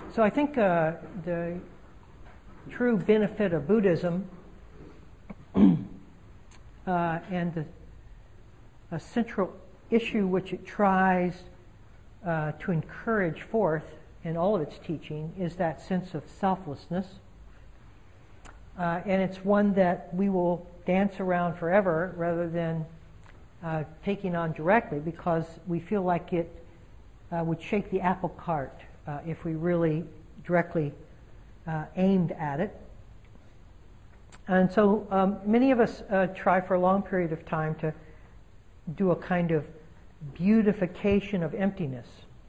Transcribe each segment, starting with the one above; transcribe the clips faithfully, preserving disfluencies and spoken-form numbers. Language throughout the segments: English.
So I think uh, the true benefit of Buddhism uh, and the a central issue which it tries uh, to encourage forth in all of its teaching is that sense of selflessness. Uh, and it's one that we will dance around forever rather than uh, taking on directly, because we feel like it uh, would shake the apple cart uh, if we really directly uh, aimed at it. And so um, many of us uh, try for a long period of time to do a kind of beautification of emptiness.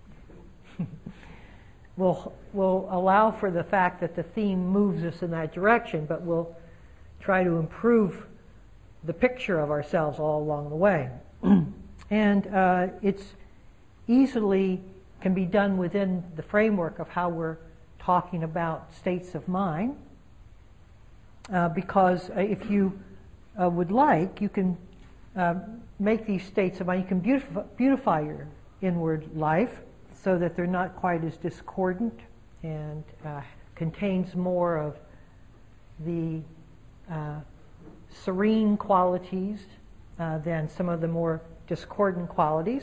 we'll, we'll allow for the fact that the theme moves us in that direction, but we'll try to improve the picture of ourselves all along the way. And uh, it's easily can be done within the framework of how we're talking about states of mind, uh, because if you uh, would like, you can uh, make these states of mind, you can beautify, beautify your inward life so that they're not quite as discordant and uh, contains more of the uh, serene qualities uh, than some of the more discordant qualities.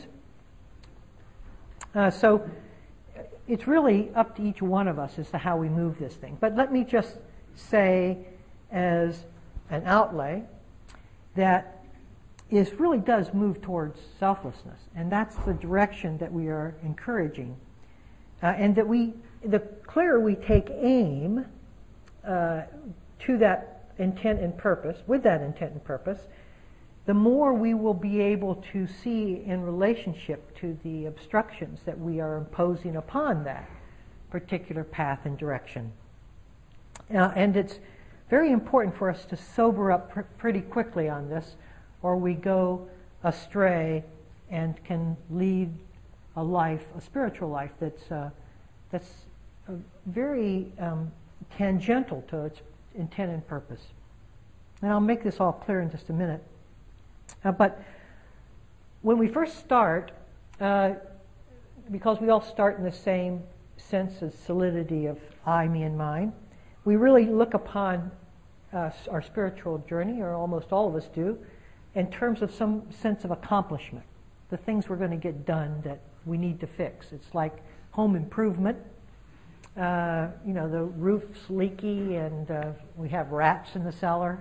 Uh, so it's really up to each one of us as to how we move this thing. But let me just say as an outlay that it really does move towards selflessness, and that's the direction that we are encouraging. Uh, and that we, the clearer we take aim uh, to that intent and purpose, with that intent and purpose, the more we will be able to see in relationship to the obstructions that we are imposing upon that particular path and direction. Uh, and it's very important for us to sober up pr- pretty quickly on this, or we go astray and can lead a life, a spiritual life that's uh, that's uh, very um, tangential to its intent and purpose. And I'll make this all clear in just a minute. Uh, but when we first start, uh, because we all start in the same sense of solidity of I, me, and mine, we really look upon uh, our spiritual journey, or almost all of us do, in terms of some sense of accomplishment, the things we're going to get done that we need to fix. It's like home improvement. Uh, you know, the roof's leaky and uh, we have rats in the cellar.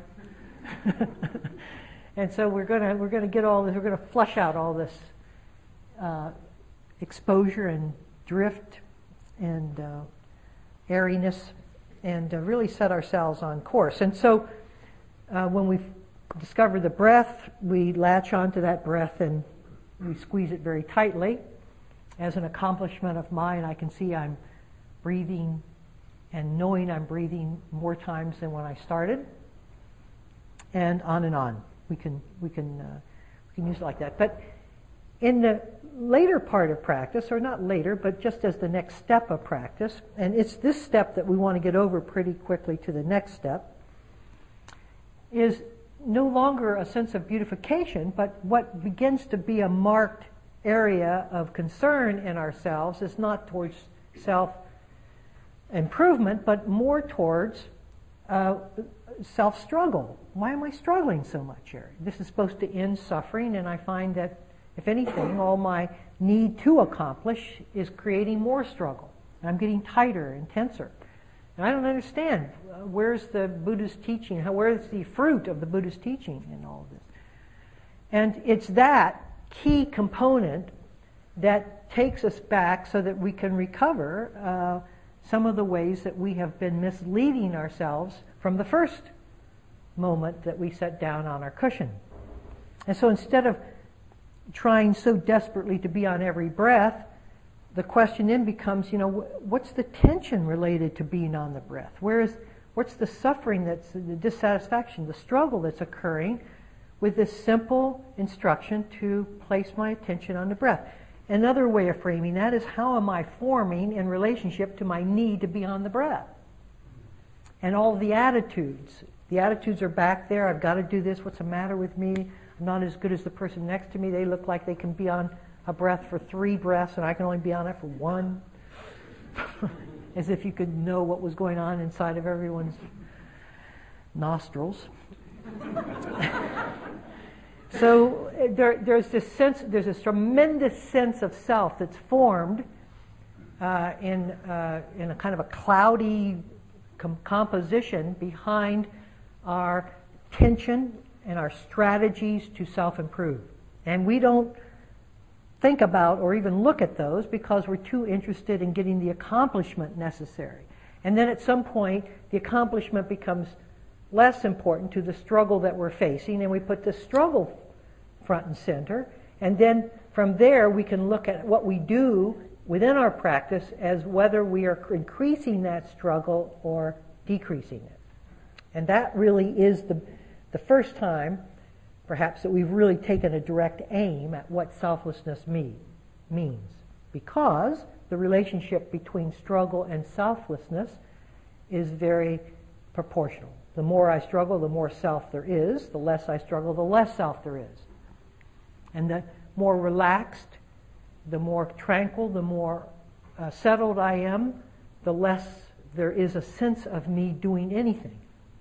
And so we're going to we're going to get all this, we're going to flush out all this uh, exposure and drift and uh, airiness and uh, really set ourselves on course. And so uh, when we discover the breath, we latch onto that breath and we squeeze it very tightly. As an accomplishment of mine, I can see I'm breathing and knowing I'm breathing more times than when I started, and on and on. We can we can uh, we can use it like that. But in the later part of practice, or not later, but just as the next step of practice, and it's this step that we want to get over pretty quickly to the next step, is no longer a sense of beautification, but what begins to be a marked area of concern in ourselves is not towards self-improvement, but more towards uh, self-struggle. Why am I struggling so much here? This is supposed to end suffering, and I find that, if anything, all my need to accomplish is creating more struggle. And I'm getting tighter and tenser. And I don't understand. Uh, where's the Buddha's teaching? How, where's the fruit of the Buddha's teaching in all of this? And it's that key component that takes us back so that we can recover uh, some of the ways that we have been misleading ourselves from the first moment that we sat down on our cushion. And so instead of trying so desperately to be on every breath, the question then becomes, you know, what's the tension related to being on the breath? Where is, what's the suffering that's, the dissatisfaction, the struggle that's occurring with this simple instruction to place my attention on the breath? Another way of framing that is, how am I forming in relationship to my need to be on the breath? And all the attitudes. The attitudes are back there. I've got to do this. What's the matter with me? I'm not as good as the person next to me. They look like they can be on a breath for three breaths, and I can only be on it for one. as if you could know what was going on inside of everyone's nostrils. So there, there's this sense, there's this tremendous sense of self that's formed uh, in uh, in a kind of a cloudy com- composition behind our tension and our strategies to self-improve. And we don't think about or even look at those because we're too interested in getting the accomplishment necessary. And then at some point, the accomplishment becomes less important to the struggle that we're facing, and we put the struggle front and center. And then from there, we can look at what we do within our practice as whether we are increasing that struggle or decreasing it. And that really is the the first time, perhaps, that we've really taken a direct aim at what selflessness me, means. Because the relationship between struggle and selflessness is very proportional. The more I struggle, the more self there is. The less I struggle, the less self there is. And the more relaxed, the more tranquil, the more uh, settled I am, the less there is a sense of me doing anything.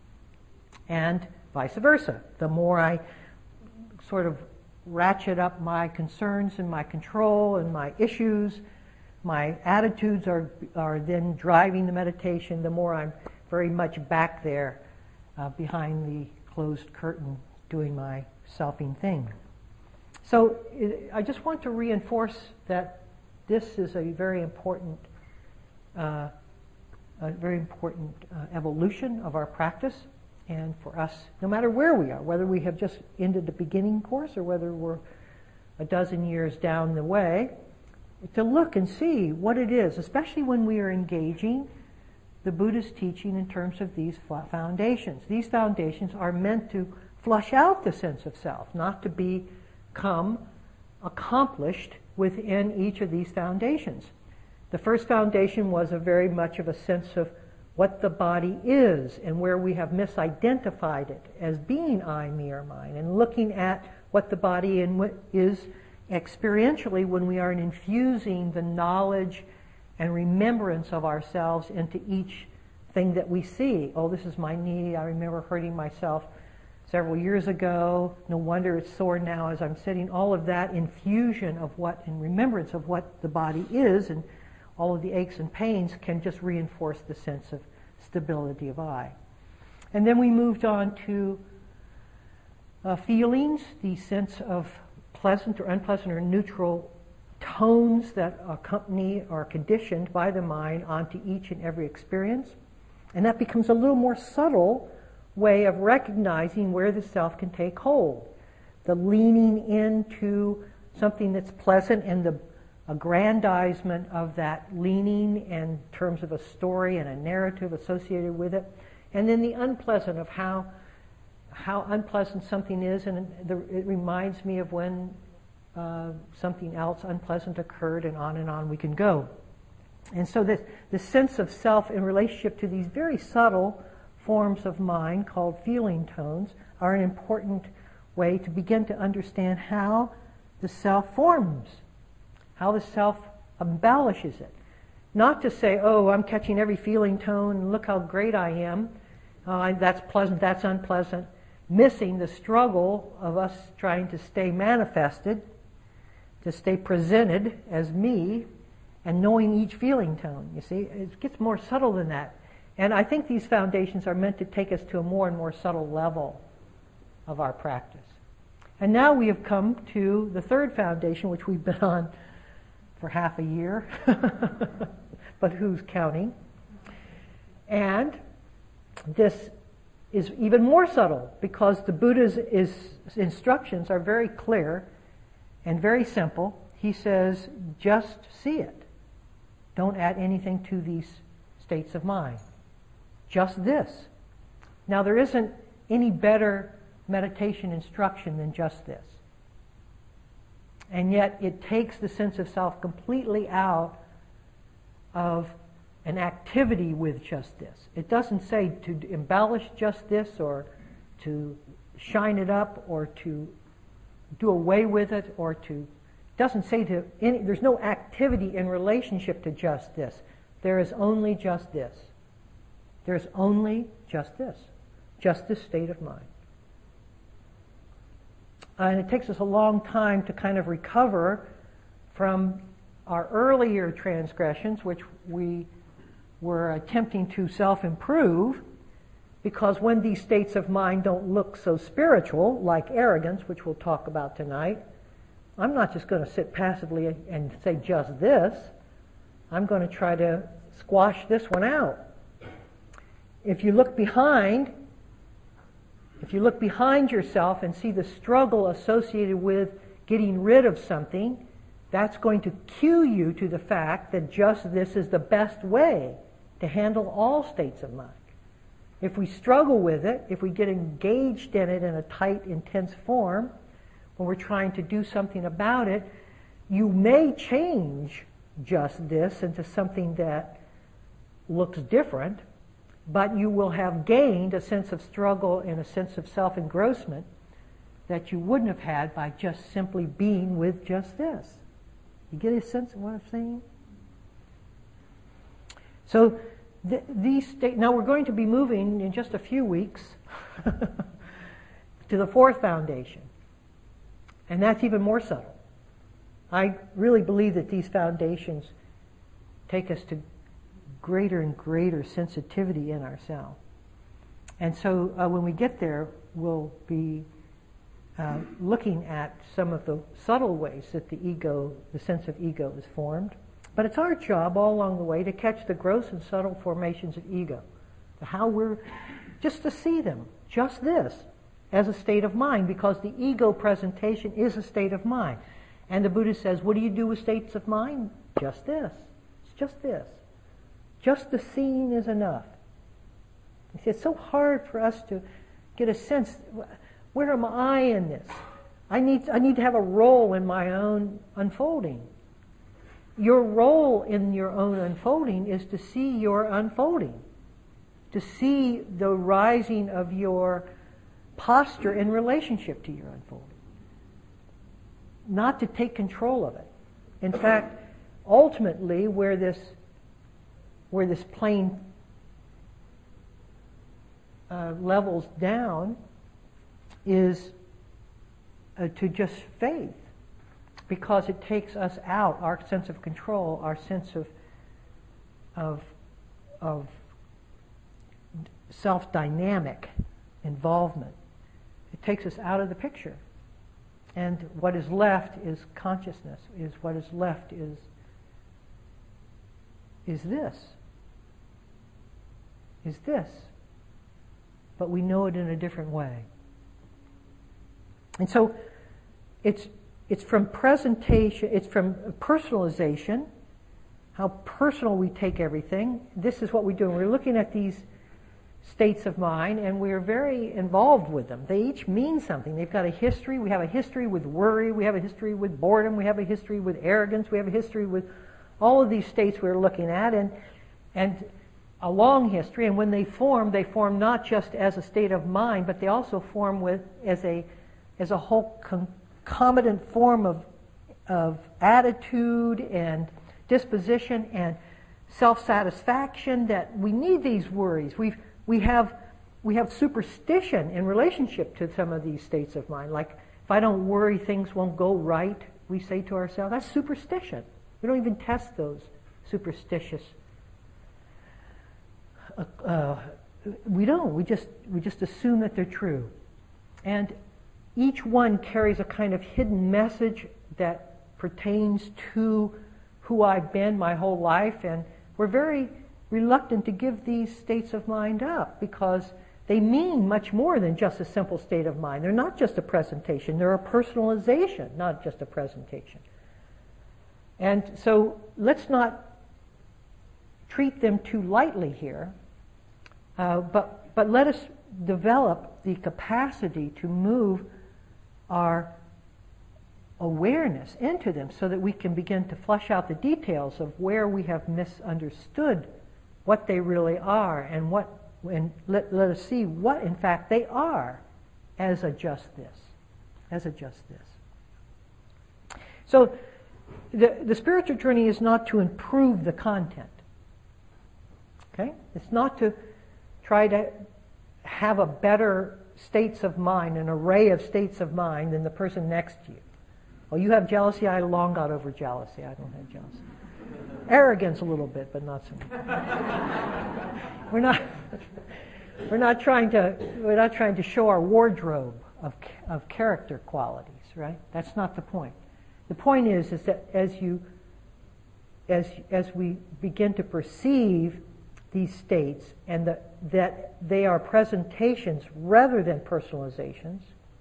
And vice versa. The more I sort of ratchet up my concerns and my control and my issues, my attitudes are are then driving the meditation, the more I'm very much back there uh, behind the closed curtain doing my selfing thing. So it, I just want to reinforce that this is a very important uh, a very important uh, evolution of our practice. And for us, no matter where we are, whether we have just ended the beginning course or whether we're a dozen years down the way, to look and see what it is, especially when we are engaging the Buddha's teaching in terms of these foundations. These foundations are meant to flush out the sense of self, not to become accomplished within each of these foundations. The first foundation was a very much of a sense of what the body is and where we have misidentified it as being I, me, or mine, and looking at what the body in, is experientially when we are infusing the knowledge and remembrance of ourselves into each thing that we see. Oh, this is my knee. I remember hurting myself several years ago. No wonder it's sore now as I'm sitting. All of that infusion of what, and remembrance of what the body is, and all of the aches and pains can just reinforce the sense of stability of I. And then we moved on to uh, feelings, the sense of pleasant or unpleasant or neutral tones that accompany or are conditioned by the mind onto each and every experience. And that becomes a little more subtle way of recognizing where the self can take hold. The leaning into something that's pleasant and the aggrandizement of that leaning in terms of a story and a narrative associated with it, and then the unpleasant of how how unpleasant something is, and the, it reminds me of when uh, something else unpleasant occurred, and on and on we can go. And so this, the sense of self in relationship to these very subtle forms of mind called feeling tones are an important way to begin to understand how the self forms, how the self embellishes it. Not to say, oh, I'm catching every feeling tone, and look how great I am. Uh, that's pleasant, that's unpleasant. Missing the struggle of us trying to stay manifested, to stay presented as me, and knowing each feeling tone. You see, it gets more subtle than that. And I think these foundations are meant to take us to a more and more subtle level of our practice. And now we have come to the third foundation, which we've been on for half a year, but who's counting? And this is even more subtle because the Buddha's is, instructions are very clear and very simple. He says, just see it. Don't add anything to these states of mind. Just this. Now, there isn't any better meditation instruction than just this. And yet it takes the sense of self completely out of an activity with just this. It doesn't say to embellish just this or to shine it up or to do away with it or to... It doesn't say to... Any, there's no activity in relationship to just this. There is only just this. There is only just this. Just this state of mind. And it takes us a long time to kind of recover from our earlier transgressions, which we were attempting to self-improve, because when these states of mind don't look so spiritual, like arrogance, which we'll talk about tonight, I'm not just going to sit passively and say just this. I'm going to try to squash this one out. If you look behind, if you look behind yourself and see the struggle associated with getting rid of something, that's going to cue you to the fact that just this is the best way to handle all states of mind. If we struggle with it, if we get engaged in it in a tight, intense form, when we're trying to do something about it, you may change just this into something that looks different, but you will have gained a sense of struggle and a sense of self-engrossment that you wouldn't have had by just simply being with just this. You get a sense of what I'm saying? So th- these sta- now we're going to be moving in just a few weeks to the fourth foundation. And that's even more subtle. I really believe that these foundations take us to greater and greater sensitivity in ourselves. And so uh, when we get there, we'll be uh, looking at some of the subtle ways that the ego, the sense of ego is formed. But it's our job all along the way to catch the gross and subtle formations of ego. How we're, just to see them, just this, as a state of mind, because the ego presentation is a state of mind. And the Buddha says, what do you do with states of mind? Just this. It's just this. Just the seeing is enough. He says, it's so hard for us to get a sense, where am I in this? I need, I need to have a role in my own unfolding. Your role in your own unfolding is to see your unfolding, to see the rising of your posture in relationship to your unfolding. Not to take control of it. In fact, ultimately, where this where this plane uh, levels down is uh, to just faith, because it takes us out, our sense of control, our sense of of of self-dynamic involvement. It takes us out of the picture. And what is left is consciousness, is what is left is, is this. Is this. But we know it in a different way. And so it's it's from presentation, it's from personalization, how personal we take everything. This is what we do. We're looking at these states of mind, and we're very involved with them. They each mean something. They've got a history. We have a history with worry. We have a history with boredom. We have a history with arrogance. We have a history with all of these states we're looking at, and and a long history. And when they form, they form not just as a state of mind, but they also form with as a as a whole concomitant form of of attitude and disposition and self-satisfaction. That we need these worries. We've We have we have superstition in relationship to some of these states of mind. Like, if I don't worry, things won't go right, we say to ourselves. That's superstition. We don't even test those superstitious. Uh, uh, we don't. We just we just assume that they're true. And each one carries a kind of hidden message that pertains to who I've been my whole life, and we're very reluctant to give these states of mind up because they mean much more than just a simple state of mind. They're not just a presentation. They're a personalization, not just a presentation. And so let's not treat them too lightly here, uh, but, but let us develop the capacity to move our awareness into them so that we can begin to flesh out the details of where we have misunderstood what they really are, and what, and let, let us see what in fact they are as a just this, as a just this. So the, the spiritual journey is not to improve the content. Okay? It's not to try to have a better states of mind, an array of states of mind than the person next to you. Oh, you have jealousy? I long got over jealousy. I don't have jealousy. Arrogance a little bit, but not so much. we're not we're not trying to we're not trying to show our wardrobe of of character qualities, right? That's not the point. The point is is that as you as as we begin to perceive these states and the, that they are presentations rather than personalizations,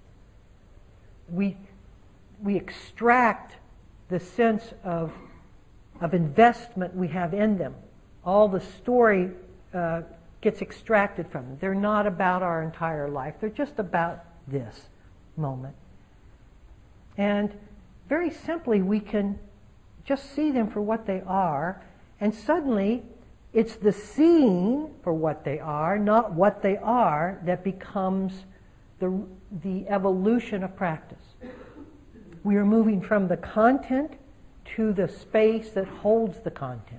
we we extract the sense of of investment we have in them. All the story uh, gets extracted from them. They're not about our entire life. They're just about this moment. And very simply, we can just see them for what they are, and suddenly it's the seeing for what they are, not what they are, that becomes the, the evolution of practice. We are moving from the content to the space that holds the content.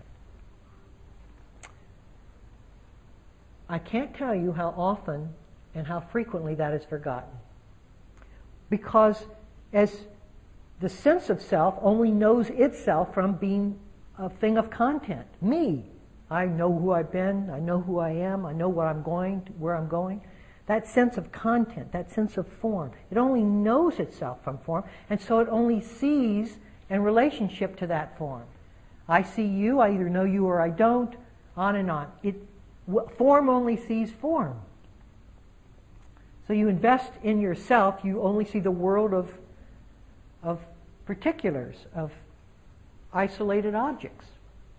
I can't tell you how often and how frequently that is forgotten. Because as the sense of self only knows itself from being a thing of content. Me. I know who I've been, I know who I am, I know what I'm going to, where I'm going. That sense of content, that sense of form, it only knows itself from form, and so it only sees in relationship to that form. I see you, I either know you or I don't, on and on. It, form only sees form. So you invest in yourself, you only see the world of, of particulars, of isolated objects.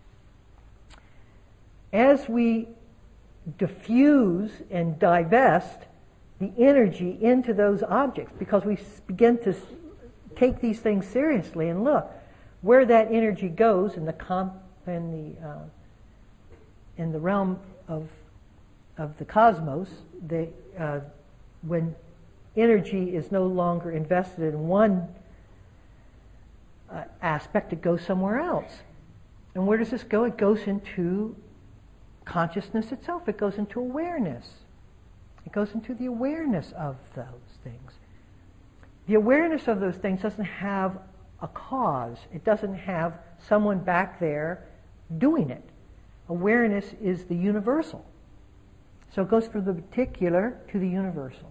As we diffuse and divest the energy into those objects, because we begin to take these things seriously and look where that energy goes in the comp, in the uh, in the realm of of the cosmos. They, uh, when energy is no longer invested in one uh, aspect, it goes somewhere else. And where does this go? It goes into consciousness itself. It goes into awareness. It goes into the awareness of those things. The awareness of those things doesn't have a cause. It doesn't have someone back there doing it. Awareness is the universal. So it goes from the particular to the universal.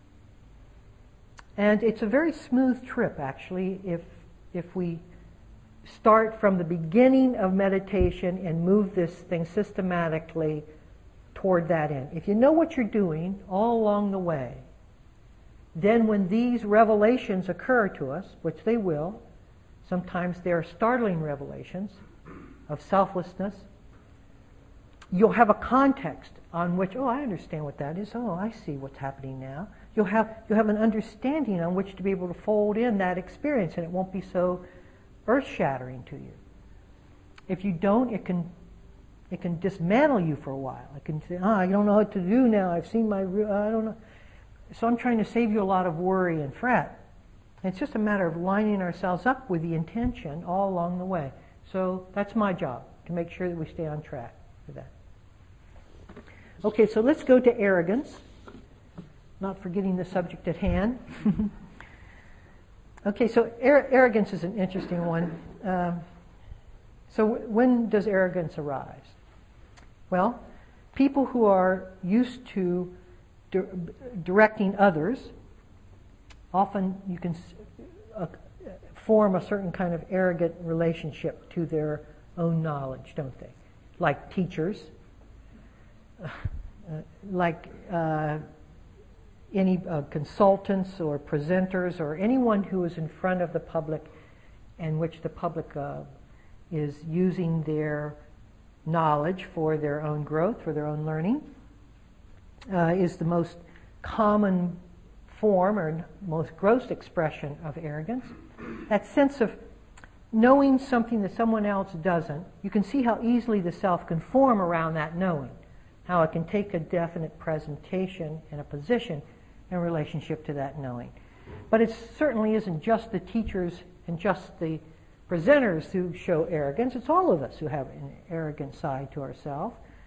And it's a very smooth trip, actually, if if we start from the beginning of meditation and move this thing systematically toward that end. If you know what you're doing all along the way, then when these revelations occur to us, which they will, sometimes they are startling revelations of selflessness, you'll have a context on which, oh, I understand what that is. Oh, I see what's happening now. You'll have you'll have an understanding on which to be able to fold in that experience, and it won't be so earth-shattering to you. If you don't, it can it can dismantle you for a while. It can say, oh, I don't know what to do now. I've seen my, I don't know. So I'm trying to save you a lot of worry and fret. And it's just a matter of lining ourselves up with the intention all along the way. So that's my job, to make sure that we stay on track with that. Okay, so let's go to arrogance, not forgetting the subject at hand. Okay, so ar- arrogance is an interesting one. Um, so w- when does arrogance arise? Well, people who are used to di- directing others, often you can s- uh, form a certain kind of arrogant relationship to their own knowledge, don't they? Like teachers, uh, like uh, any uh, consultants or presenters or anyone who is in front of the public in which the public uh, is using their knowledge for their own growth, for their own learning, uh, is the most common form or most gross expression of arrogance. That sense of knowing something that someone else doesn't. You can see how easily the self can form around that knowing, how it can take a definite presentation and a position in relationship to that knowing. But it certainly isn't just the teachers and just the presenters who show arrogance. It's all of us who have an arrogant side to ourselves.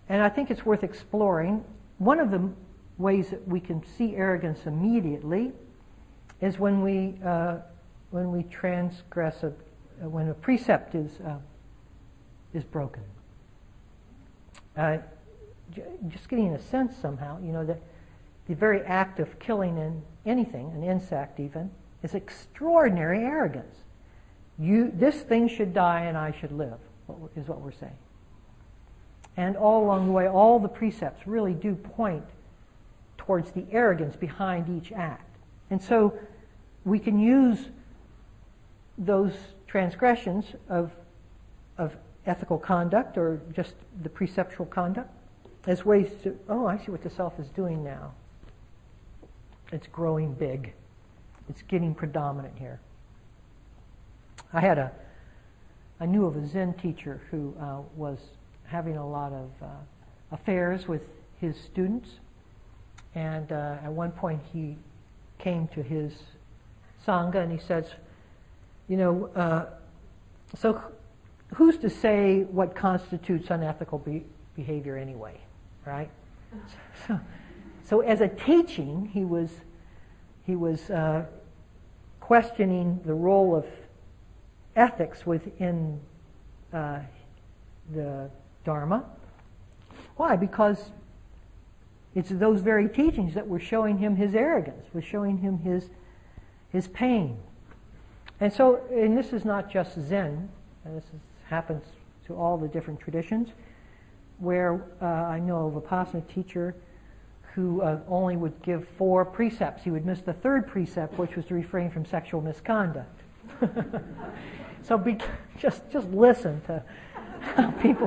And I think it's worth exploring. One of the ways that we can see arrogance immediately is when we uh, when we transgress a when a precept is uh, is broken. Uh, j- just getting a sense somehow, you know, that the very act of killing an, anything, an insect even, is extraordinary arrogance. You, this thing should die and I should live, is what we're saying. And all along the way, all the precepts really do point towards the arrogance behind each act. And so we can use those transgressions of, of ethical conduct or just the preceptual conduct as ways to, oh, I see what the self is doing now. It's growing big. It's getting predominant here. I had a, I knew of a Zen teacher who uh, was having a lot of uh, affairs with his students, and uh, at one point he came to his sangha and he says, you know, uh, so who's to say what constitutes unethical be- behavior anyway, right? So, so as a teaching, he was he was uh, questioning the role of ethics within uh, the Dharma. Why? Because it's those very teachings that were showing him his arrogance, was showing him his his pain. And so, and this is not just Zen, this is, happens to all the different traditions, where uh, I know of a Vipassana teacher who uh, only would give four precepts. He would miss the third precept, which was to refrain from sexual misconduct. So be, just just listen to how people...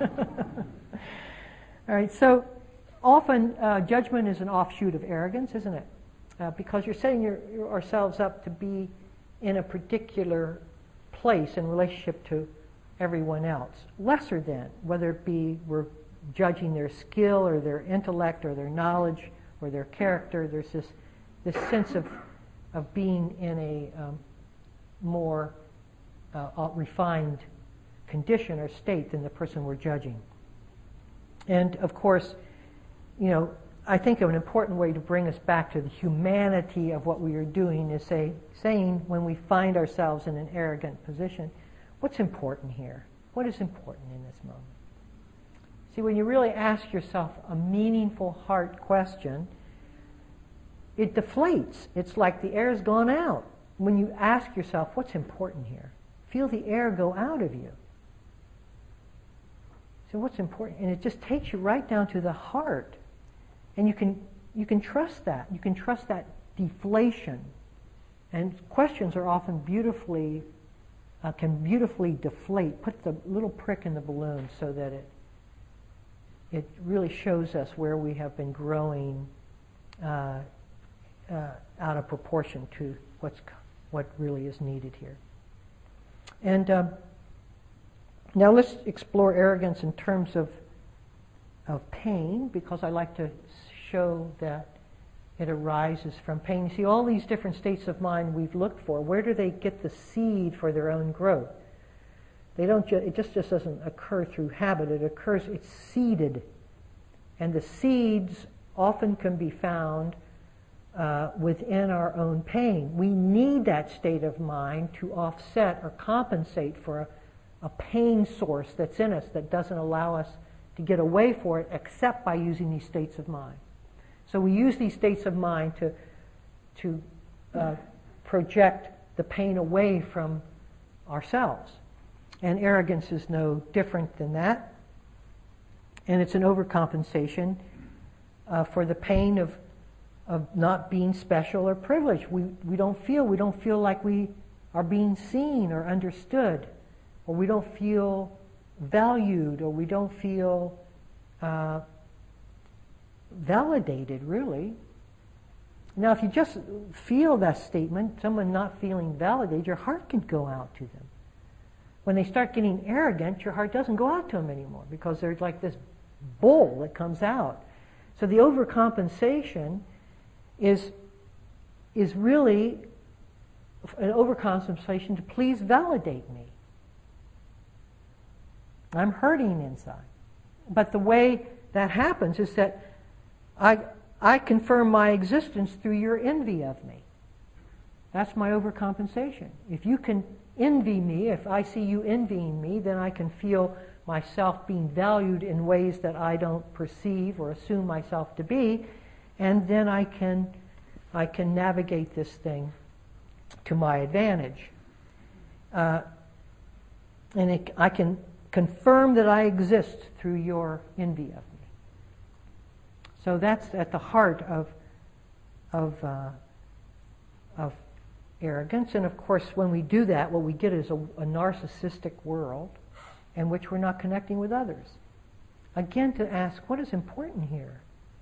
All right, so often uh, judgment is an offshoot of arrogance, isn't it? Uh, because you're setting your, your, ourselves up to be in a particular place in relationship to everyone else, lesser than, whether it be we're judging their skill or their intellect or their knowledge or their character. There's this this sense of of being in a um, more uh, refined condition or state than the person we're judging. And of course, you know, I think of an important way to bring us back to the humanity of what we are doing is say, saying when we find ourselves in an arrogant position, what's important here? What is important in this moment? See, when you really ask yourself a meaningful heart question, it deflates. It's like the air's gone out. When you ask yourself, what's important here? Feel the air go out of you. So what's important? And it just takes you right down to the heart. And you can you can trust that. You can trust that deflation. And questions are often beautifully, uh, can beautifully deflate, put the little prick in the balloon so that it it really shows us where we have been growing uh, uh, out of proportion to what's what really is needed here. And um, now let's explore arrogance in terms of of pain, because I like to show that it arises from pain. You see, all these different states of mind we've looked for, where do they get the seed for their own growth? They don't. Ju- it just, just doesn't occur through habit. It occurs. It's seeded, and the seeds often can be found uh, within our own pain. We need that state of mind to offset or compensate for a, a pain source that's in us that doesn't allow us to get away for it, except by using these states of mind. So we use these states of mind to to uh, project the pain away from ourselves. And arrogance is no different than that. And it's an overcompensation uh, for the pain of of not being special or privileged. We we don't feel we don't feel like we are being seen or understood, or we don't feel valued, or we don't feel uh, validated, really. Now, if you just feel that statement, someone not feeling validated, your heart can go out to them. When they start getting arrogant, your heart doesn't go out to them anymore, because there's like this bull that comes out. So the overcompensation is is really an overcompensation to please validate me. I'm hurting inside. but the way that happens is that I, I confirm my existence through your envy of me. That's my overcompensation. If you can envy me, if I see you envying me, then I can feel myself being valued in ways that I don't perceive or assume myself to be, and then I can, I can navigate this thing to my advantage. Uh, and it, I can confirm that I exist through your envy of me. So that's at the heart of, of, uh, of arrogance. And of course, when we do that, what we get is a, a narcissistic world in which we're not connecting with others. Again, to ask, what is important here?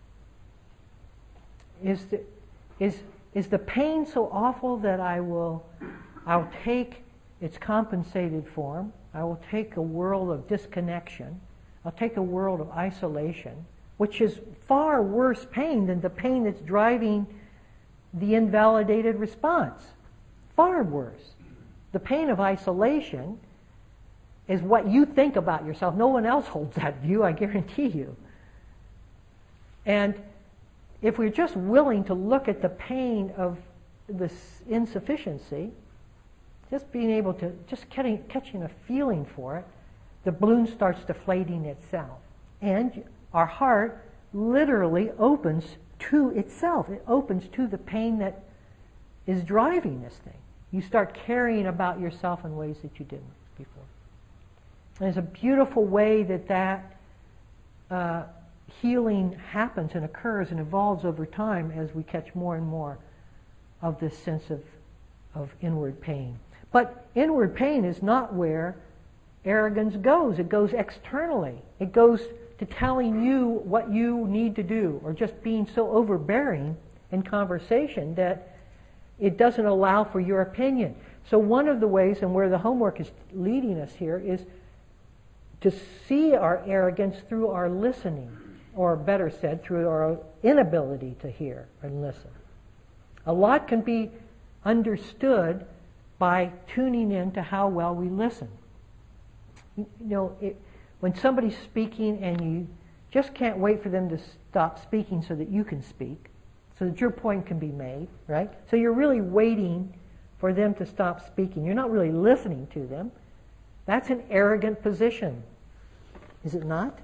Is the, is, is the pain so awful that I will I'll take its compensated form? I will take a world of disconnection. I'll take a world of isolation, which is far worse pain than the pain that's driving the invalidated response. Far worse. The pain of isolation is what you think about yourself. No one else holds that view, I guarantee you. And if we're just willing to look at the pain of this insufficiency, just being able to, just getting, catching a feeling for it, the balloon starts deflating itself. And our heart literally opens to itself. It opens to the pain that is driving this thing. You start caring about yourself in ways that you didn't before. And it's a beautiful way that that uh, healing happens and occurs and evolves over time as we catch more and more of this sense of, of inward pain. But inward pain is not where arrogance goes. It goes externally. It goes to telling you what you need to do, or just being so overbearing in conversation that it doesn't allow for your opinion. So one of the ways, and where the homework is leading us here, is to see our arrogance through our listening, or better said, through our inability to hear and listen. A lot can be understood by tuning in to how well we listen. You know, it, when somebody's speaking and you just can't wait for them to stop speaking so that you can speak, so that your point can be made, right? So you're really waiting for them to stop speaking. You're not really listening to them. That's an arrogant position, is it not?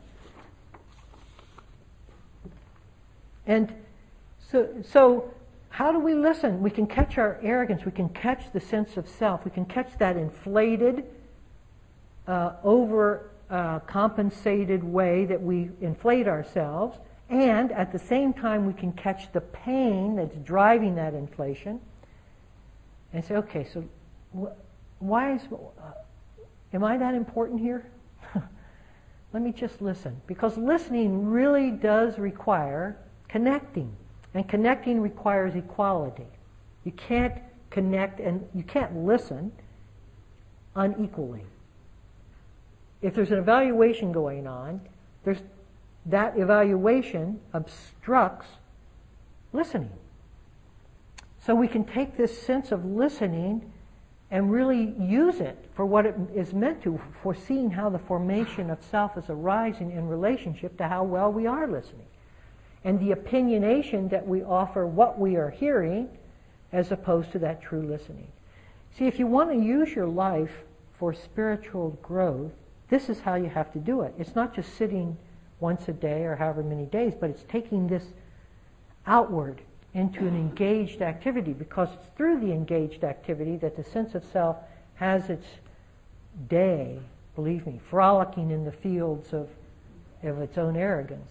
And so, so how do we listen? We can catch our arrogance. We can catch the sense of self. We can catch that inflated, uh, over uh, compensated way that we inflate ourselves. And at the same time, we can catch the pain that's driving that inflation and say, okay, so wh- why is, uh, am I that important here? Let me just listen. Because listening really does require connecting. And connecting requires equality. You can't connect and you can't listen unequally. If there's an evaluation going on, there's that evaluation obstructs listening. So we can take this sense of listening and really use it for what it is meant to, for seeing how the formation of self is arising in relationship to how well we are listening. And the opinionation that we offer what we are hearing as opposed to that true listening. See, if you want to use your life for spiritual growth, this is how you have to do it. It's not just sitting once a day or however many days, but it's taking this outward into an engaged activity, because it's through the engaged activity that the sense of self has its day, believe me, frolicking in the fields of, of its own arrogance.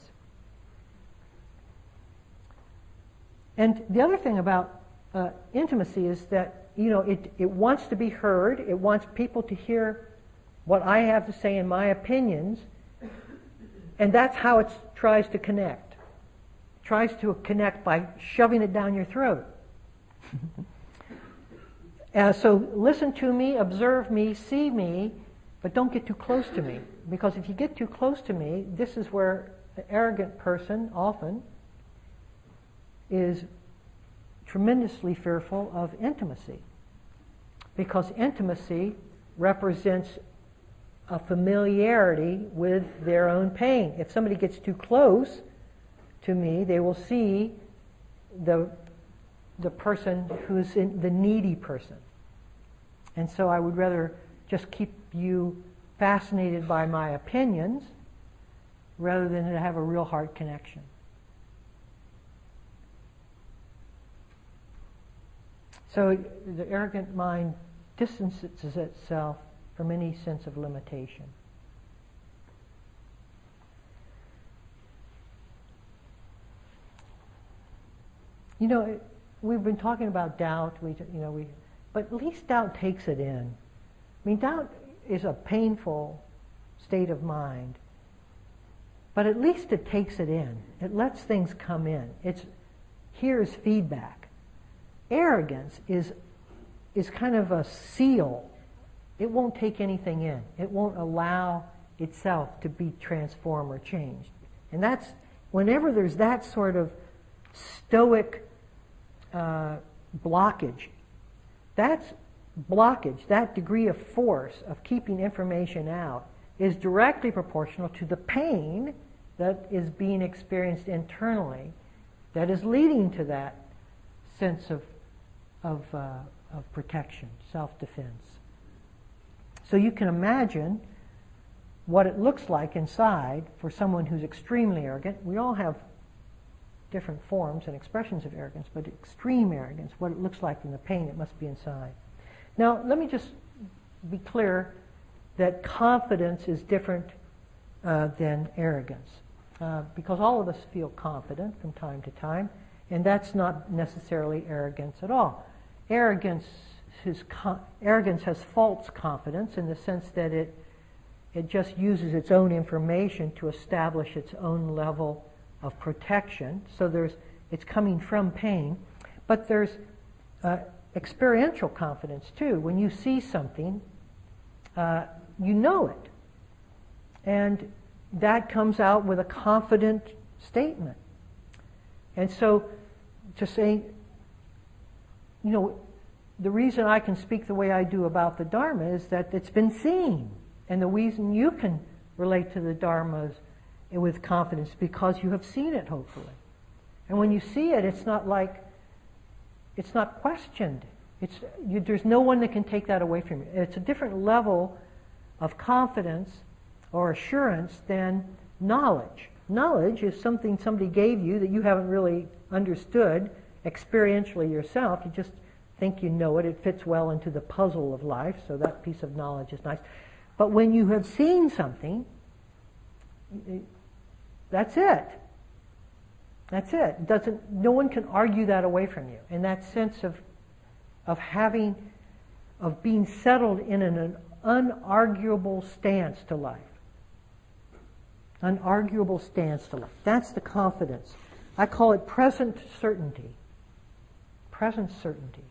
And the other thing about uh, intimacy is that, you know, it, it wants to be heard. It wants people to hear what I have to say and my opinions. And that's how it tries to connect. It tries to connect by shoving it down your throat. uh, so listen to me, observe me, see me, but don't get too close to me. Because if you get too close to me, this is where an arrogant person often is tremendously fearful of intimacy. Because intimacy represents a familiarity with their own pain. If somebody gets too close to me, they will see the the person who's in, the needy person. And so I would rather just keep you fascinated by my opinions rather than to have a real heart connection. So the arrogant mind distances itself from any sense of limitation. You know, we've been talking about doubt. We, you know, we, but at least doubt takes it in. I mean, doubt is a painful state of mind, but at least it takes it in. It lets things come in. It's here's feedback. Arrogance is is kind of a seal. It won't take anything in. It won't allow itself to be transformed or changed. And that's whenever there's that sort of stoic uh, blockage, that's blockage, that degree of force of keeping information out is directly proportional to the pain that is being experienced internally that is leading to that sense of of, uh, of protection, self-defense. So you can imagine what it looks like inside for someone who's extremely arrogant. We all have different forms and expressions of arrogance, but extreme arrogance, what it looks like in the pain it must be inside. Now, let me just be clear that confidence is different uh, than arrogance, uh, because all of us feel confident from time to time, and that's not necessarily arrogance at all. Arrogance, is con- arrogance has false confidence in the sense that it it just uses its own information to establish its own level of protection. So there's it's coming from pain, but there's uh, experiential confidence too. When you see something, uh, you know it, and that comes out with a confident statement. And so, to say, you know, the reason I can speak the way I do about the Dharma is that it's been seen. And the reason you can relate to the Dharma with confidence is because you have seen it, hopefully. And when you see it, it's not like, it's not questioned. It's you, there's no one that can take that away from you. It's a different level of confidence or assurance than knowledge. Knowledge is something somebody gave you that you haven't really understood experientially yourself. You just think you know it. It fits well into the puzzle of life, so that piece of knowledge is nice. But when you have seen something, that's it. That's it. Doesn't no one can argue that away from you. And that sense of of having of being settled in an, an unarguable stance to life. Unarguable stance to life. That's the confidence. I call it present certainty. Present certainty.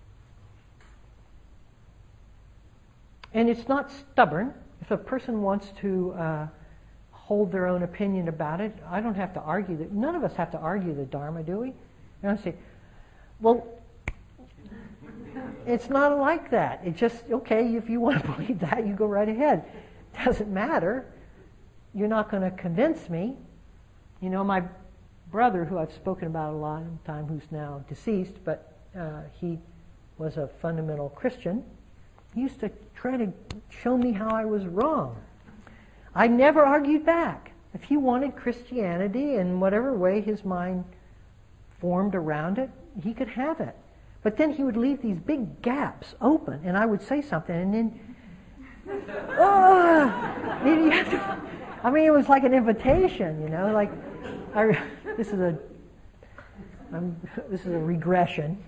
And it's not stubborn. If a person wants to uh, hold their own opinion about it, I don't have to argue that. None of us have to argue the Dharma, do we? And I say, well, it's not like that. It's just, okay, if you want to believe that, you go right ahead. It doesn't matter. You're not going to convince me. You know, my brother, who I've spoken about a lot of time, who's now deceased, but uh, he was a fundamental Christian, he used to try to show me how I was wrong. I never argued back. If he wanted Christianity in whatever way his mind formed around it, he could have it. But then he would leave these big gaps open, and I would say something, and then, oh, you have to, I mean, it was like an invitation, you know, like, I, this is a, I'm, this is a regression.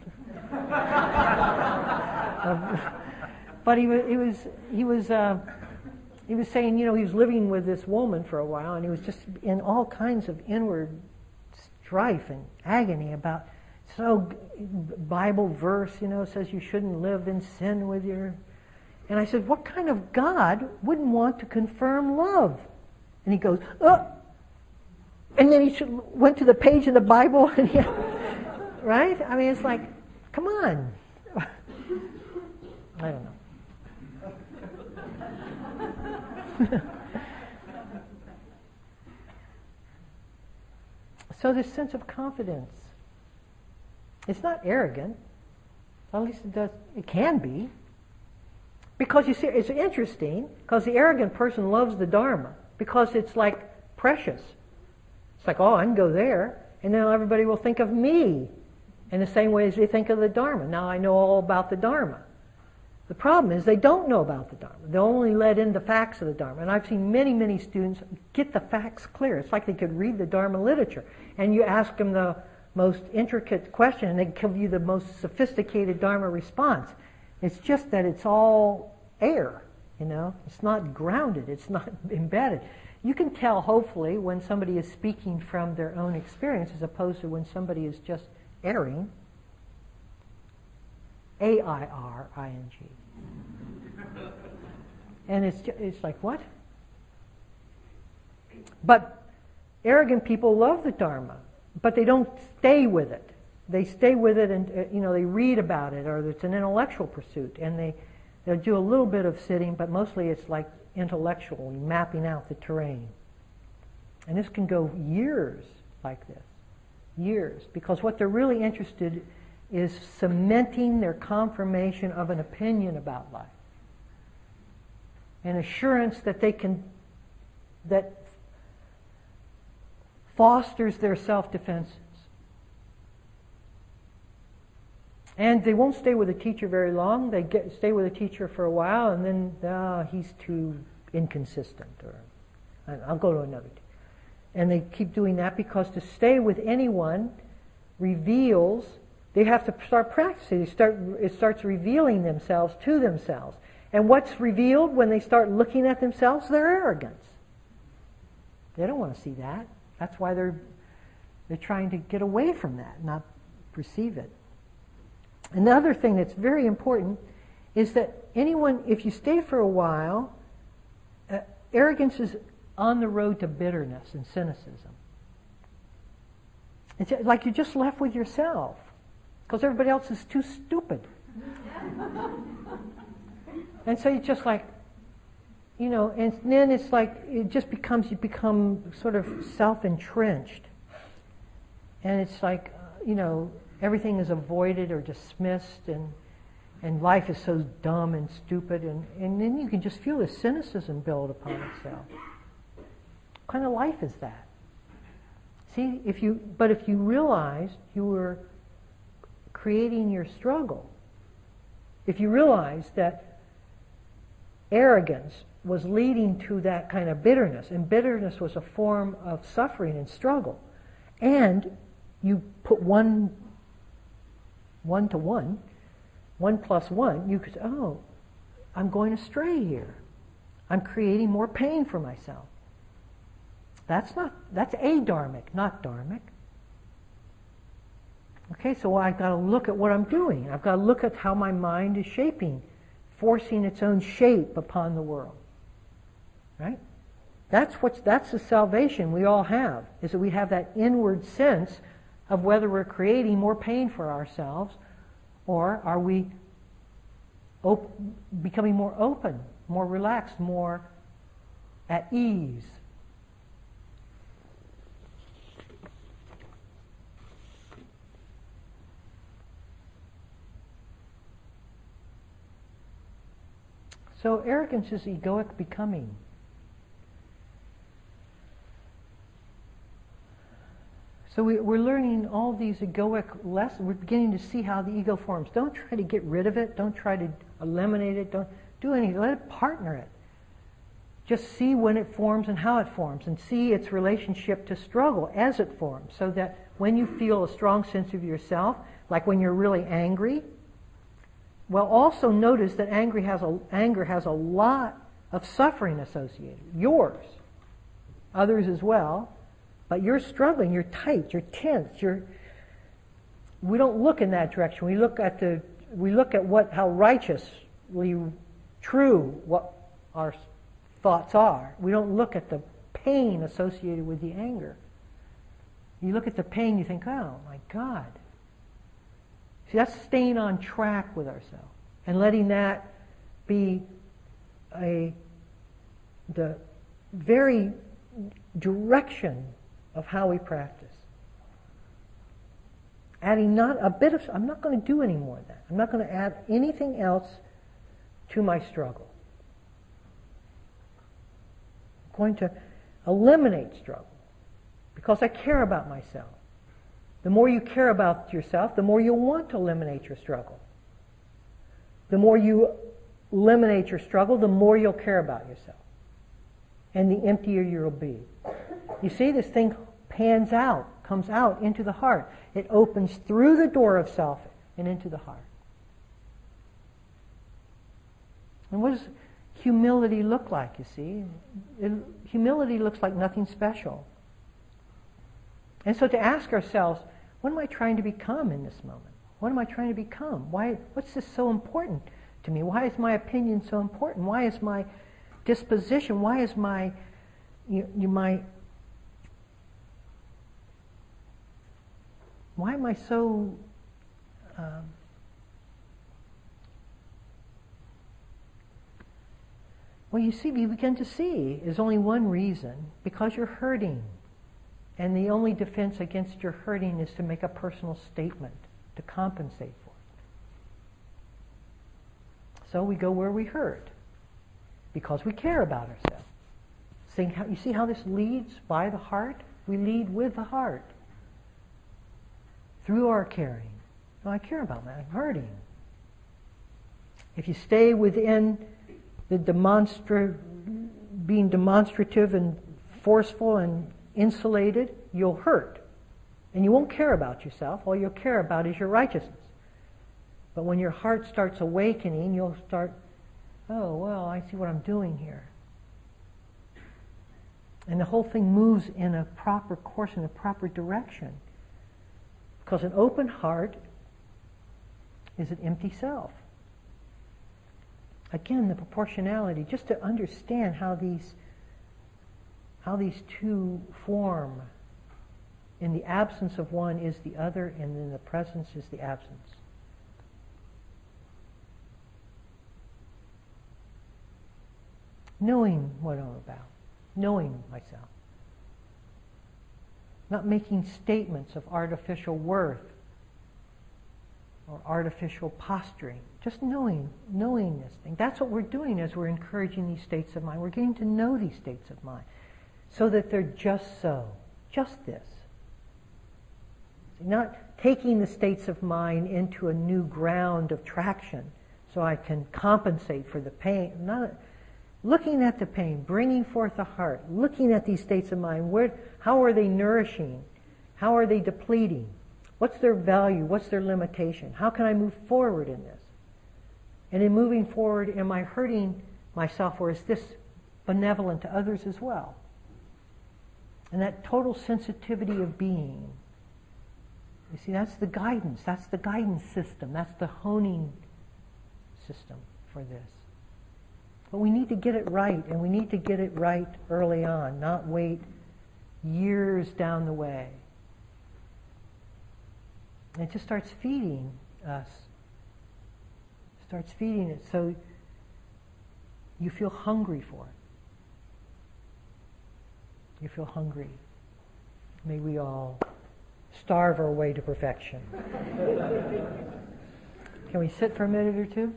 um, but he was, he was, he was, uh, he was saying, you know, he was living with this woman for a while, and he was just in all kinds of inward strife and agony about, so Bible verse, you know, says you shouldn't live in sin with your, and I said, what kind of God wouldn't want to confirm love? And he goes, oh, and then he should, went to the page of the Bible, and he, right? I mean, it's like, come on. I don't know. So this sense of confidence, it's not arrogant. At least it does. It can be. Because you see, it's interesting, because the arrogant person loves the Dharma, because it's like precious. It's like, oh, I can go there, and then everybody will think of me in the same way as they think of the Dharma. Now I know all about the Dharma. The problem is they don't know about the Dharma. They're only let in the facts of the Dharma. And I've seen many, many students get the facts clear. It's like they could read the Dharma literature. And you ask them the most intricate question, and they give you the most sophisticated Dharma response. It's just that it's all air, you know. It's not grounded. It's not embedded. You can tell, hopefully, when somebody is speaking from their own experience as opposed to when somebody is just airing. A I R I N G. And it's just, it's like, what? But arrogant people love the Dharma, but they don't stay with it. They stay with it and, uh, you know, they read about it, or it's an intellectual pursuit, and they, they'll do a little bit of sitting, but mostly it's like intellectual, mapping out the terrain. And this can go years like this. Years. Because what they're really interested in is cementing their confirmation of an opinion about life. An assurance that they can, that fosters their self-defenses. And they won't stay with a teacher very long. They get, stay with a teacher for a while, and then, oh, he's too inconsistent, or I'll go to another teacher. And they keep doing that because to stay with anyone reveals, they have to start practicing. They start, it starts revealing themselves to themselves. And what's revealed when they start looking at themselves? Their arrogance. They don't want to see that. That's why they're they're trying to get away from that, not perceive it. Another thing that's very important is that anyone, if you stay for a while, uh, arrogance is on the road to bitterness and cynicism. It's like you're just left with yourself because everybody else is too stupid. And so you're just like, you know, and then it's like, it just becomes, you become sort of self-entrenched. And it's like, you know, everything is avoided or dismissed, and and life is so dumb and stupid, and, and then you can just feel the cynicism build upon itself. What kind of life is that? See, if you, but if you realized you were creating your struggle, if you realized that arrogance was leading to that kind of bitterness, and bitterness was a form of suffering and struggle, and you put one one to one, one plus one, you could say, oh, I'm going astray here. I'm creating more pain for myself. That's not, that's adharmic, not dharmic. Okay, so I've got to look at what I'm doing. I've got to look at how my mind is shaping, forcing its own shape upon the world. Right? That's what's, that's the salvation we all have, is that we have that inward sense of whether we're creating more pain for ourselves, or are we op- becoming more open, more relaxed, more at ease. So arrogance is egoic becoming. So we, we're learning all these egoic lessons. We're beginning to see how the ego forms. Don't try to get rid of it. Don't try to eliminate it. Don't do anything. Let it partner it. Just see when it forms and how it forms, and see its relationship to struggle as it forms, so that when you feel a strong sense of yourself, like when you're really angry, well, also notice that angry has a, anger has a lot of suffering associated. Yours. Others as well. But you're struggling, you're tight, you're tense, you're... We don't look in that direction. We look at the, we look at what, how righteously true what our thoughts are. We don't look at the pain associated with the anger. You look at the pain, you think, oh my God. See, that's staying on track with ourselves and letting that be a the very direction of how we practice. Adding not a bit of, I'm not going to do any more of that. I'm not going to add anything else to my struggle. I'm going to eliminate struggle because I care about myself. The more you care about yourself, the more you'll want to eliminate your struggle. The more you eliminate your struggle, the more you'll care about yourself. And the emptier you'll be. You see, this thing pans out, comes out into the heart. It opens through the door of self and into the heart. And what does humility look like, you see? It, humility looks like nothing special. And so to ask ourselves, what am I trying to become in this moment? What am I trying to become? Why? What's this so important to me? Why is my opinion so important? Why is my disposition? Why is my you, you my why am I so um, well, you see, you begin to see is only one reason, because you're hurting. And the only defense against your hurting is to make a personal statement to compensate for it. So we go where we hurt because we care about ourselves. Seeing how, you see how this leads by the heart? We lead with the heart through our caring. No, I care about that. I'm hurting. If you stay within the demonstra- being demonstrative and forceful and insulated, you'll hurt. And you won't care about yourself. All you'll care about is your righteousness. But when your heart starts awakening, you'll start, oh, well, I see what I'm doing here. And the whole thing moves in a proper course, in a proper direction. Because an open heart is an empty self. Again, the proportionality, just to understand how these how these two form. In the absence of one is the other, and in the presence is the absence. Knowing what I'm about, knowing myself. Not making statements of artificial worth or artificial posturing. Just knowing, knowing this thing. That's what we're doing as we're encouraging these states of mind. We're getting to know these states of mind so that they're just so, just this. Not taking the states of mind into a new ground of traction so I can compensate for the pain. Not looking at the pain, bringing forth the heart, looking at these states of mind. Where, how are they nourishing? How are they depleting? What's their value? What's their limitation? How can I move forward in this? And in moving forward, am I hurting myself, or is this benevolent to others as well? And that total sensitivity of being. You see, that's the guidance. That's the guidance system. That's the honing system for this. But we need to get it right, and we need to get it right early on, not wait years down the way. And it just starts feeding us. Starts feeding it so you feel hungry for it. You feel hungry. May we all starve our way to perfection. Can we sit for a minute or two?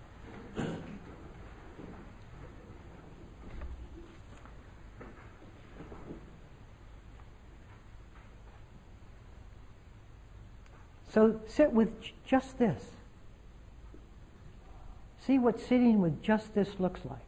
So sit with j- just this. See what sitting with just this looks like.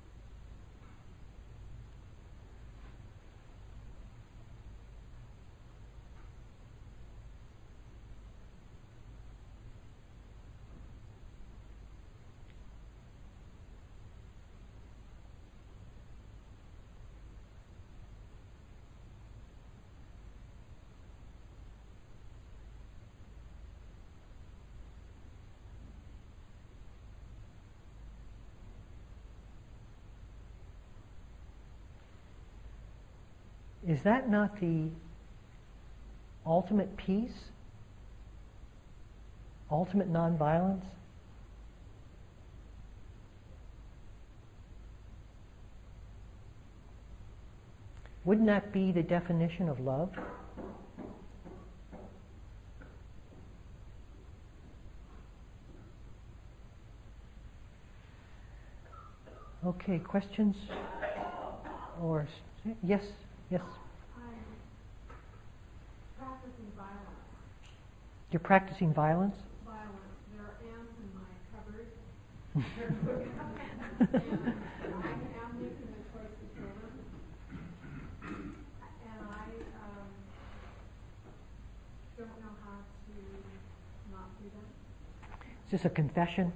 Is that not the ultimate peace? Ultimate nonviolence? Wouldn't that be the definition of love? Okay, questions? Or yes, yes. I'm practicing violence. You're practicing violence? Violence. There are ants in my cupboard. And I am making the choice to kill them. And I um, don't know how to not do that. Is this a confession?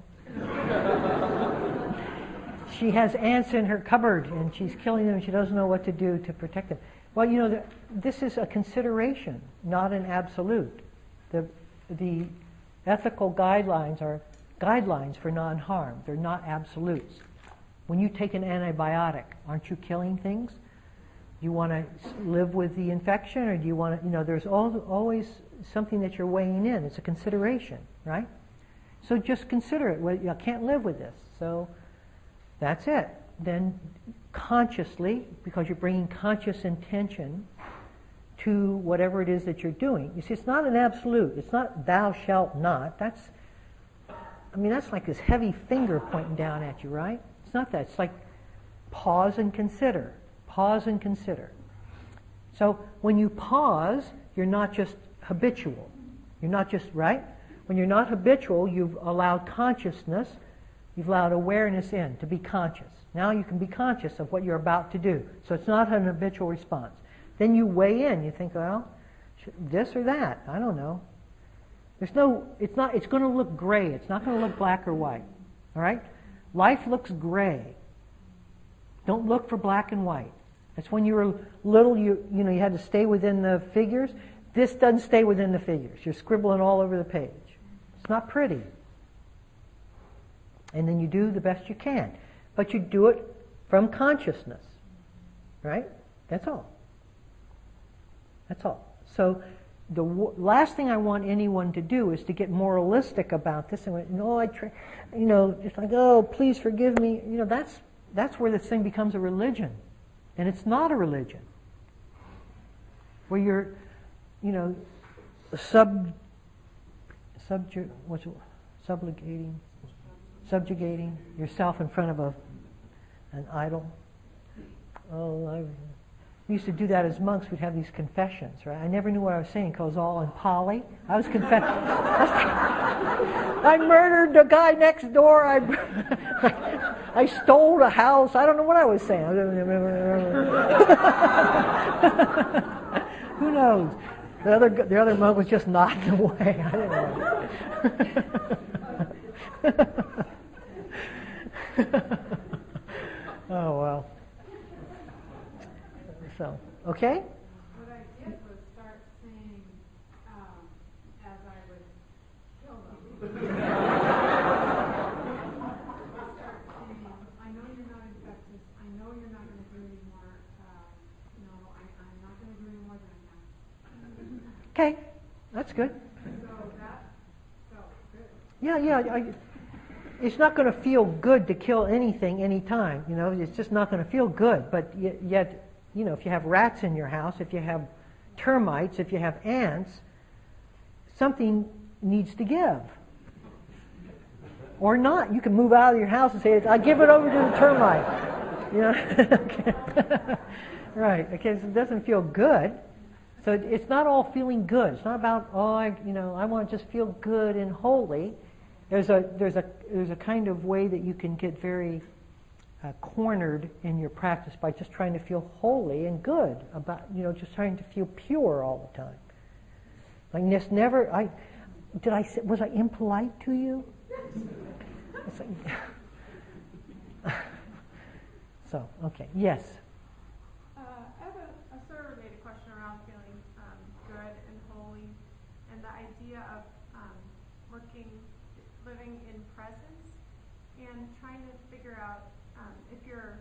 She has ants in her cupboard and she's killing them. She doesn't know what to do to protect them. Well, you know, the, this is a consideration, not an absolute. The, the ethical guidelines are guidelines for non-harm. They're not absolutes. When you take an antibiotic, aren't you killing things? Do you want to live with the infection, or do you want to, you know, there's al- always something that you're weighing in. It's a consideration, right? So just consider it. Well, I can't live with this. So that's it. Then consciously, because you're bringing conscious intention to whatever it is that you're doing. You see, it's not an absolute. It's not thou shalt not. That's, I mean, that's like this heavy finger pointing down at you, right? It's not that. It's like pause and consider. Pause and consider. So when you pause, you're not just habitual. You're not just, right? When you're not habitual, you've allowed consciousness, you've allowed awareness in to be conscious. Now you can be conscious of what you're about to do. So it's not an habitual response. Then you weigh in. You think, well, this or that. I don't know. There's no, it's not, it's going to look gray. It's not going to look black or white. All right? Life looks gray. Don't look for black and white. That's when you were little, you, you know, you had to stay within the figures. This doesn't stay within the figures. You're scribbling all over the page. It's not pretty. And then you do the best you can. But you do it from consciousness. Right? That's all. That's all. So the w- last thing I want anyone to do is to get moralistic about this and go, no, I, try, you know, just like, oh, please forgive me. You know, that's that's where this thing becomes a religion, and it's not a religion. Where you're, you know, sub, subju, what's it, subjugating, subjugating yourself in front of a an idol. Oh, I. We used to do that as monks. We'd have these confessions, right? I never knew what I was saying because it was all in Pali. I was confessing. I murdered the guy next door. I, I stole a house. I don't know what I was saying. Who knows? The other the other monk was just nodding away. I didn't know. Oh well. So, okay? What I did was start saying, um, as I would kill them, start saying, I know you're not infectious, I know you're not going to do any more, uh, no, I, I'm not going to do any more than I have. Okay, that's good. So that felt good. Yeah, yeah. I, it's not going to feel good to kill anything anytime, you know, it's just not going to feel good, but yet, yet you know, if you have rats in your house, if you have termites, if you have ants, something needs to give. Or not. You can move out of your house and say, I give it over to the termite. You know? Right. Okay, so it doesn't feel good. So it's not all feeling good. It's not about, oh, I, you know, I want to just feel good and holy. There's a, there's a, there's a kind of way that you can get very Uh, cornered in your practice by just trying to feel holy and good about, you know, just trying to feel pure all the time. Like this never, I, did I, was I impolite to you? It's like, so, okay, yes. Uh, I have a, a sort of related question around feeling um, good and holy, and the idea of um, working, living in presence, and trying to figure out Um, if you're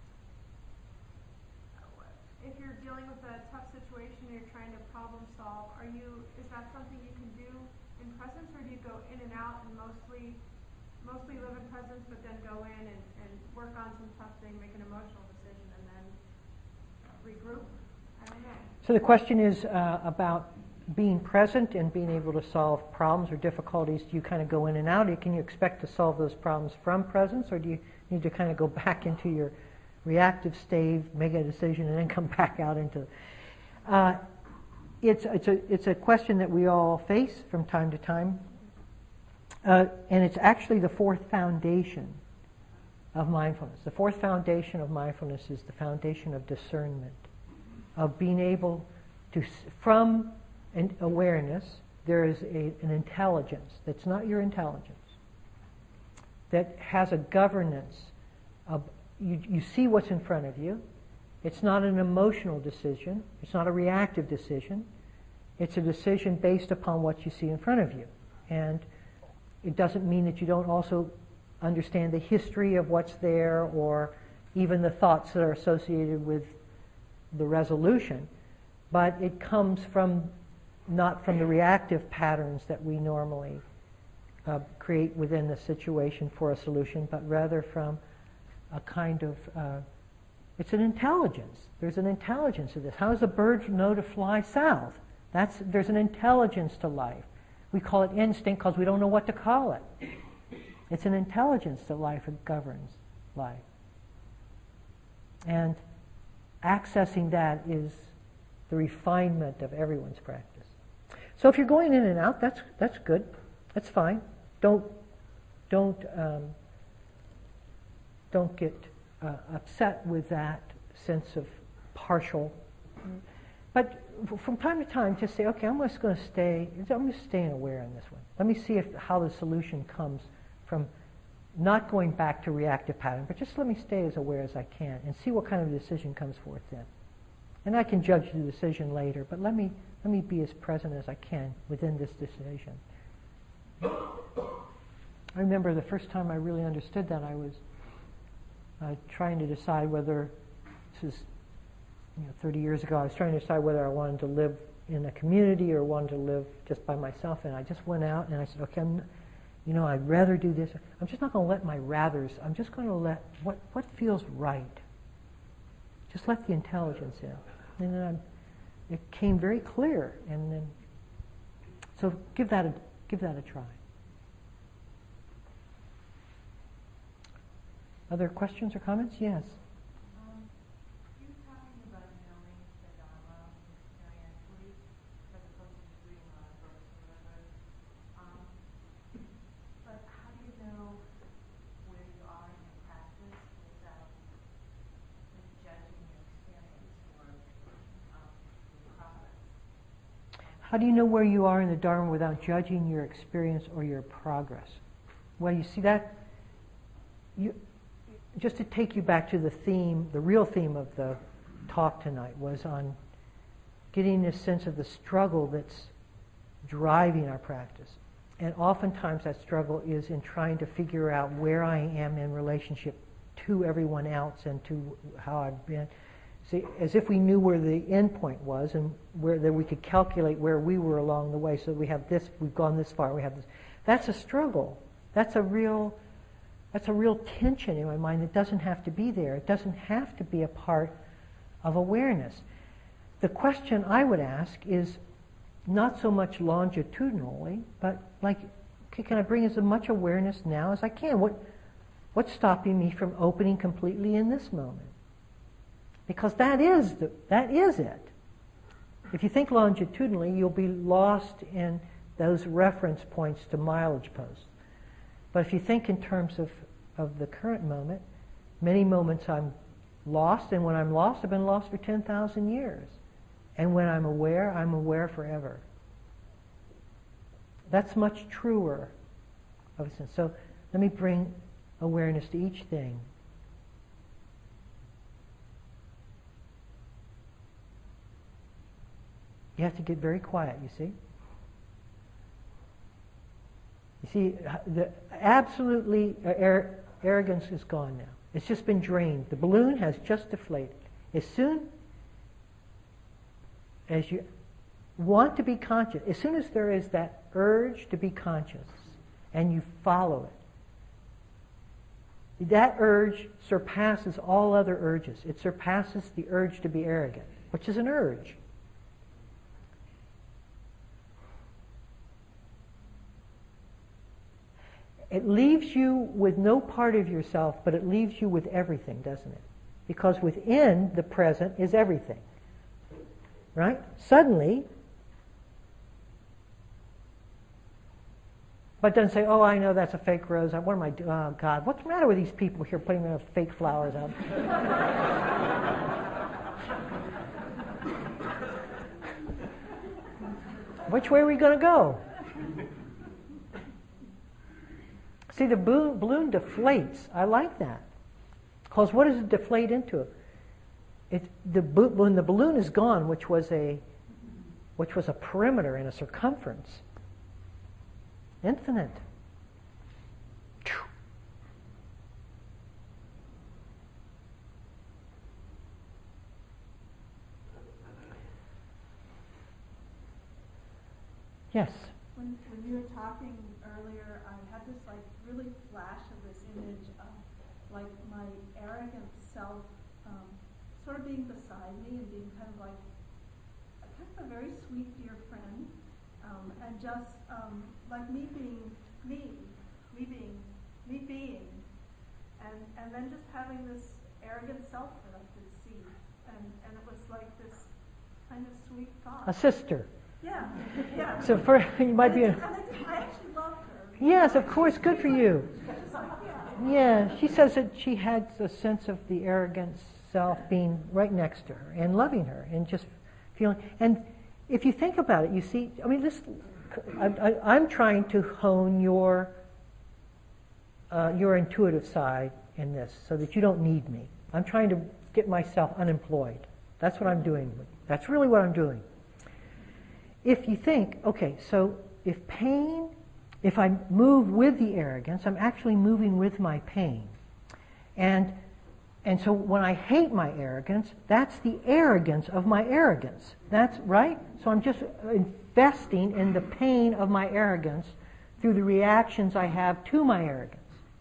if you're dealing with a tough situation, you're trying to problem solve. Are you? Is that something you can do in presence, or do you go in and out and mostly mostly live in presence, but then go in and, and work on some tough thing, make an emotional decision, and then regroup? I don't know. So the question is uh, about being present and being able to solve problems or difficulties. Do you kind of go in and out? Or can you expect to solve those problems from presence, or do you need to kind of go back into your reactive state, make a decision, and then come back out into? Uh, it's it's a it's a question that we all face from time to time, uh, and it's actually the fourth foundation of mindfulness. The fourth foundation of mindfulness is the foundation of discernment, of being able to, from an awareness, there is a, an intelligence that's not your intelligence, that has a governance of, you, you see what's in front of you. It's not an emotional decision. It's not a reactive decision. It's a decision based upon what you see in front of you. And it doesn't mean that you don't also understand the history of what's there, or even the thoughts that are associated with the resolution, but it comes from, not from the reactive patterns that we normally uh, create within the situation for a solution, but rather from a kind of, uh, it's an intelligence. There's an intelligence to this. How does a bird know to fly south? That's, there's an intelligence to life. We call it instinct because we don't know what to call it. It's an intelligence to life that governs life. And accessing that is the refinement of everyone's practice. So if you're going in and out, that's that's good. That's fine. Don't don't um, don't get uh, upset with that sense of partial. But from time to time, just say, okay, I'm just going to stay. I'm just staying aware in this one. Let me see if how the solution comes from not going back to reactive pattern, but just let me stay as aware as I can and see what kind of decision comes forth then. And I can judge the decision later, but let me let me be as present as I can within this decision. I remember the first time I really understood that, I was uh, trying to decide whether, this is you know, thirty years ago, I was trying to decide whether I wanted to live in a community or wanted to live just by myself, and I just went out and I said, okay, I'm, you know, I'd rather do this. I'm just not going to let my rathers, I'm just going to let what, what feels right. Just let the intelligence in. And then I'm, it came very clear. And then, so give that a, give that a try. Other questions or comments? Yes. Um, you talking about knowing the Dharma experientially, as opposed to just reading on a verse or whatever. Um, but how do you know where you are in your practice without judging your experience or um, your progress? How do you know where you are in the Dharma without judging your experience or your progress? Well, you see that, you, just to take you back to the theme, the real theme of the talk tonight was on getting this sense of the struggle that's driving our practice. And oftentimes that struggle is in trying to figure out where I am in relationship to everyone else and to how I've been. See, as if we knew where the end point was and where that we could calculate where we were along the way. So we have this, we've gone this far, we have this. That's a struggle. That's a real, that's a real tension in my mind that doesn't have to be there. It doesn't have to be a part of awareness. The question I would ask is not so much longitudinally, but like, okay, can I bring as much awareness now as I can? What, what's stopping me from opening completely in this moment? Because that is the, that is it. If you think longitudinally, you'll be lost in those reference points to mileage posts. But if you think in terms of, of the current moment, many moments I'm lost, and when I'm lost, I've been lost for ten thousand years. And when I'm aware, I'm aware forever. That's much truer of a sense. So let me bring awareness to each thing. You have to get very quiet, you see. You see, the absolutely uh, ar- arrogance is gone now. It's just been drained. The balloon has just deflated. As soon as you want to be conscious, as soon as there is that urge to be conscious, and you follow it, That urge surpasses all other urges. It surpasses the urge to be arrogant, which is an urge. It leaves you with no part of yourself, but it leaves you with everything, doesn't it? Because within the present is everything. Right? Suddenly, but doesn't say, oh, I know that's a fake rose. What am I doing? Oh, God, what's the matter with these people here putting their fake flowers out? Which way are we going to go? See, the balloon, balloon deflates. I like that. Because what does it deflate into? It, the, when the balloon is gone, which was a, which was a perimeter and a circumference, infinite. Yes. When, when you were talking earlier, I had this like really flash of this image of like my arrogant self um, sort of being beside me and being kind of like a, kind of a very sweet dear friend, um, and just um, like me being me, me being me being, and and then just having this arrogant self that I could see, and and it was like this kind of sweet thought. A sister. Yeah, yeah. So for you might be. A, and I, did, I actually loved her. yes, of course. Good for you. Yeah, she says that she had a sense of the arrogant self being right next to her and loving her and just feeling. And if you think about it, you see. I mean, this. I, I, I'm trying to hone your uh, your intuitive side in this, so that you don't need me. I'm trying to get myself unemployed. That's what I'm doing. That's really what I'm doing. If you think, okay, so if pain, if I move with the arrogance, I'm actually moving with my pain. And and so when I hate my arrogance, that's the arrogance of my arrogance. That's right? So I'm just investing in the pain of my arrogance through the reactions I have to my arrogance.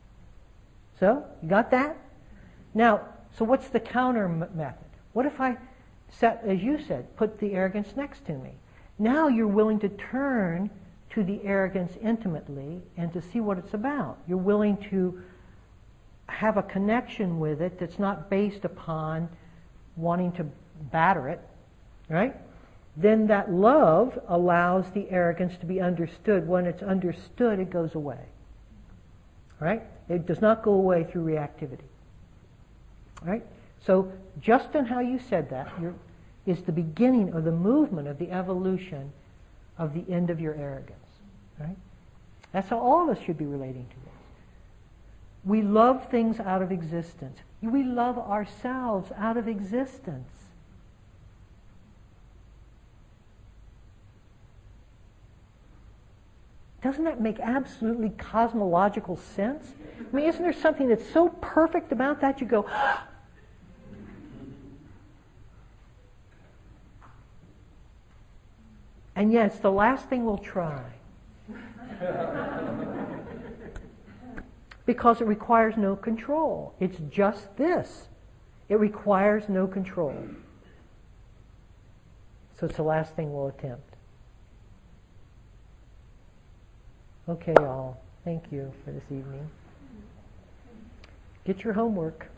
So, you got that? Now, so what's the counter m- method? What if I set, as you said, put the arrogance next to me? Now you're willing to turn to the arrogance intimately and to see what it's about. You're willing to have a connection with it that's not based upon wanting to batter it, right? Then that love allows the arrogance to be understood. When it's understood, it goes away, right? It does not go away through reactivity, right? So just in how you said that, you're is the beginning of the movement of the evolution of the end of your arrogance. Right? That's how all of us should be relating to this. We love things out of existence. We love ourselves out of existence. Doesn't that make absolutely cosmological sense? I mean, isn't there something that's so perfect about that you go, and yet it's the last thing we'll try. Because it requires no control. It's just this. It requires no control. So it's the last thing we'll attempt. Okay, y'all. Thank you for this evening. Get your homework.